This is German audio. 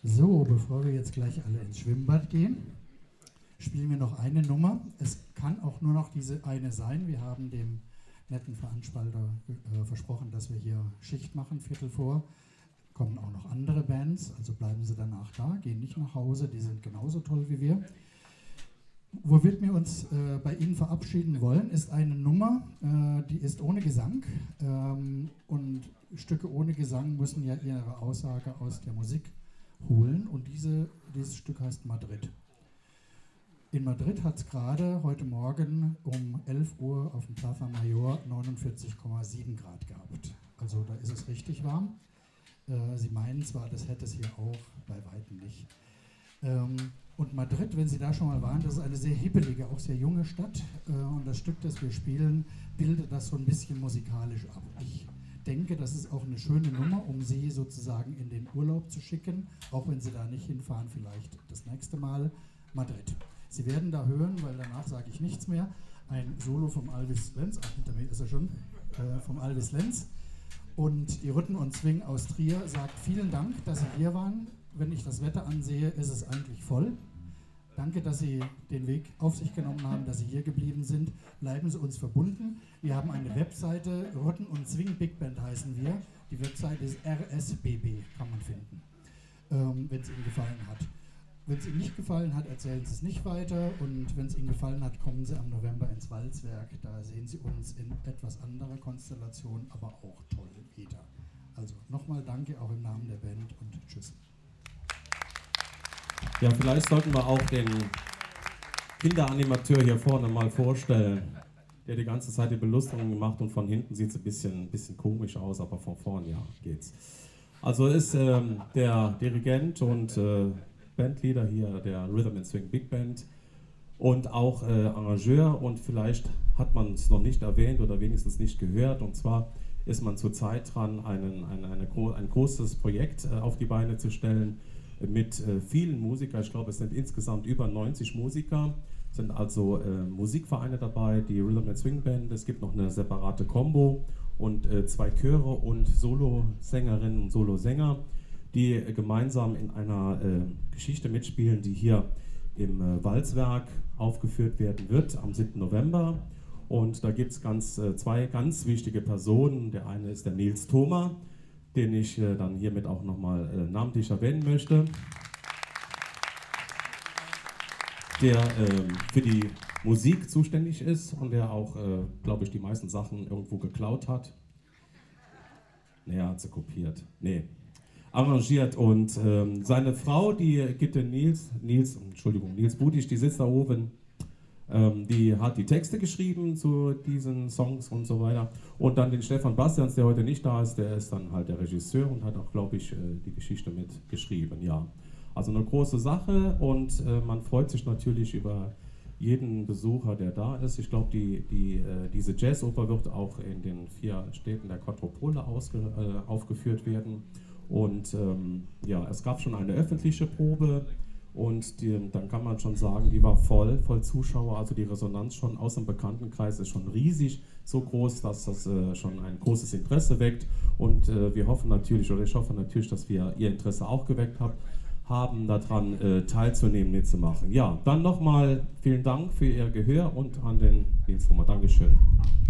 So, bevor wir jetzt gleich alle ins Schwimmbad gehen, spielen wir noch eine Nummer. Es kann auch nur noch diese eine sein. Wir haben dem netten Veranstalter versprochen, dass wir hier Schicht machen, Viertel vor. Kommen auch noch andere Bands, also bleiben Sie danach da, gehen nicht nach Hause, die sind genauso toll wie wir. Womit wir uns bei Ihnen verabschieden wollen, ist eine Nummer, die ist ohne Gesang. Und Stücke ohne Gesang müssen ja ihre Aussage aus der Musik holen. Und dieses Stück heißt Madrid. In Madrid hat es gerade heute Morgen um 11 Uhr auf dem Plaza Mayor 49,7 Grad gehabt. Also da ist es richtig warm. Sie meinen zwar, das hätte es hier auch, bei weitem nicht. Und Madrid, wenn Sie da schon mal waren, das ist eine sehr hippelige, auch sehr junge Stadt. Und das Stück, das wir spielen, bildet das so ein bisschen musikalisch ab. Ich denke, das ist auch eine schöne Nummer, um Sie sozusagen in den Urlaub zu schicken, auch wenn Sie da nicht hinfahren, vielleicht das nächste Mal. Madrid. Sie werden da hören, weil danach sage ich nichts mehr, ein Solo vom Alvis Lenz, hinter mir ist er schon, vom Alvis Lenz. Und die Rütten und Swing aus Trier sagt vielen Dank, dass Sie hier waren. Wenn ich das Wetter ansehe, ist es eigentlich voll. Danke, dass Sie den Weg auf sich genommen haben, dass Sie hier geblieben sind. Bleiben Sie uns verbunden. Wir haben eine Webseite, Rütten und Swing Big Band heißen wir. Die Webseite ist RSBB, kann man finden, wenn es Ihnen gefallen hat. Wenn es Ihnen nicht gefallen hat, erzählen Sie es nicht weiter. Und wenn es Ihnen gefallen hat, kommen Sie am November ins Walzwerk. Da sehen Sie uns in etwas anderer Konstellation, aber auch toll wieder. Also nochmal danke auch im Namen der Band und tschüss. Ja, vielleicht sollten wir auch den Kinderanimateur hier vorne mal vorstellen, der die ganze Zeit die Belustigung macht und von hinten sieht es ein bisschen komisch aus, aber von vorne, ja, geht's. Also ist der Dirigent und Bandleader hier der Rhythm and Swing Big Band und auch Arrangeur, und vielleicht hat man es noch nicht erwähnt oder wenigstens nicht gehört, und zwar ist man zurzeit dran, ein großes Projekt auf die Beine zu stellen mit vielen Musikern. Ich glaube, es sind insgesamt über 90 Musiker, sind also Musikvereine dabei, die Rhythm and Swing Band, es gibt noch eine separate Combo und 2 Chöre und Solosängerinnen und Solosänger, die gemeinsam in einer Geschichte mitspielen, die hier im Walzwerk aufgeführt werden wird am 7. November. Und da gibt es 2 ganz wichtige Personen. Der eine ist der Nils Thoma, den ich dann hiermit auch nochmal namentlich erwähnen möchte, der für die Musik zuständig ist und der auch, glaube ich, die meisten Sachen irgendwo geklaut hat. Nee, er hat sie kopiert. Nee. Arrangiert, und seine Frau, die Gitte Nils Budisch, die sitzt da oben, die hat die Texte geschrieben zu diesen Songs und so weiter, und dann den Stefan Bastians, der heute nicht da ist, der ist dann halt der Regisseur und hat auch, glaube ich, die Geschichte mitgeschrieben, ja. Also eine große Sache, und man freut sich natürlich über jeden Besucher, der da ist. Ich glaube, diese Jazzoper wird auch in den 4 Städten der Quadrupole aufgeführt werden. Und ja, es gab schon eine öffentliche Probe, und dann kann man schon sagen, die war voll Zuschauer. Also die Resonanz schon aus dem Bekanntenkreis ist schon riesig, so groß, dass das schon ein großes Interesse weckt. Und ich hoffe natürlich, dass wir Ihr Interesse auch geweckt haben, daran teilzunehmen, mitzumachen. Ja, dann nochmal vielen Dank für Ihr Gehör und an den Nils Thoma. Dankeschön.